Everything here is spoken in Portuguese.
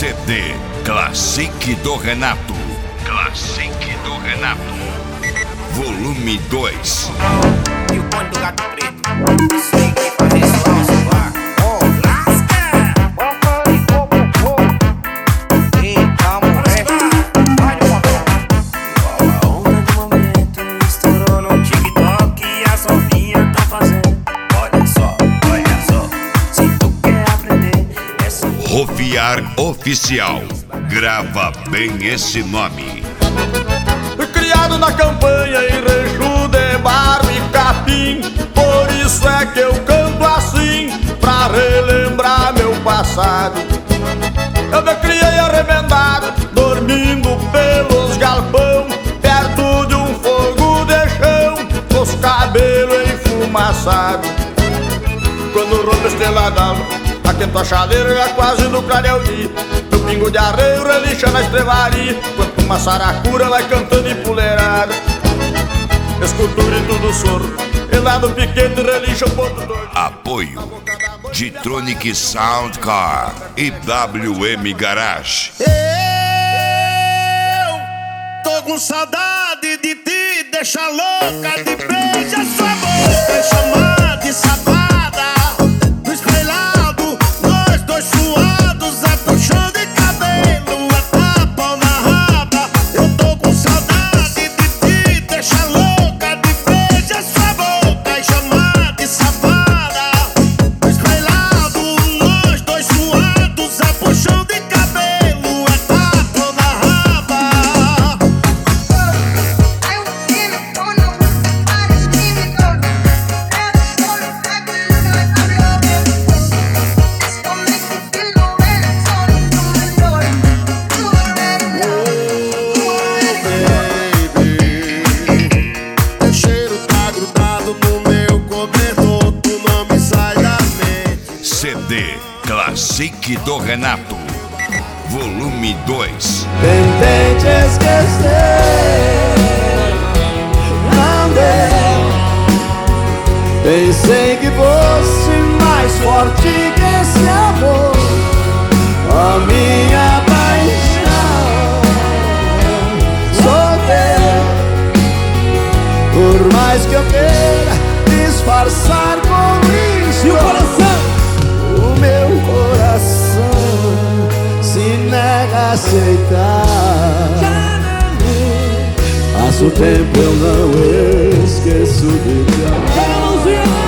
CD Classic do Renato. Classic do Renato. Volume 2. E o bonde do gato preto. Sei que faz isso ao sovaco. Oh, lasca! Ei, calma, moleque. Vai de motor. A onda do momento estourou no TikTok e as novinhas tão fazendo. Olha só, se tu quer aprender essa... Rofiar Oficial. Grava bem esse nome. Criado na campanha em rancho de barro e capim, por isso é que eu canto assim, pra relembrar meu passado. Eu me criei arremendado, dormindo pelos galpão, perto de um fogo de chão, com os cabelos enfumaçados. Quando rompe a estrela d'alva, aquento a chaleira quase no clareio dia. Meu pingo de arreio relincha na estrevaria, quanto uma saracura vai cantando empoleirada. Escuto o grito do soro, e lá no piquete relincha o ponto doido. Apoio G-Tronic Sound Car e WM Garage. Eu tô com saudade de te deixar louca, de beijar sua boca e chamar de safada. No espelhado, nós dois suados, é puxão de cabelo, é tapa na raba. Eu tô com saudade de te deixar louca, de beijar sua boca e chamar de safada. No espelhado, nós dois suados, é puxão de cabelo, é tapa na raba. CD Classic do Renato. Volume 2. Tentei te esquecer, não deu. Pensei que fosse mais forte que esse amor, a minha paixão. Sou teu, por mais que eu queira disfarçar com isso. E o coração? O meu coração se nega a aceitar. Passa o tempo, eu não esqueço de te amar.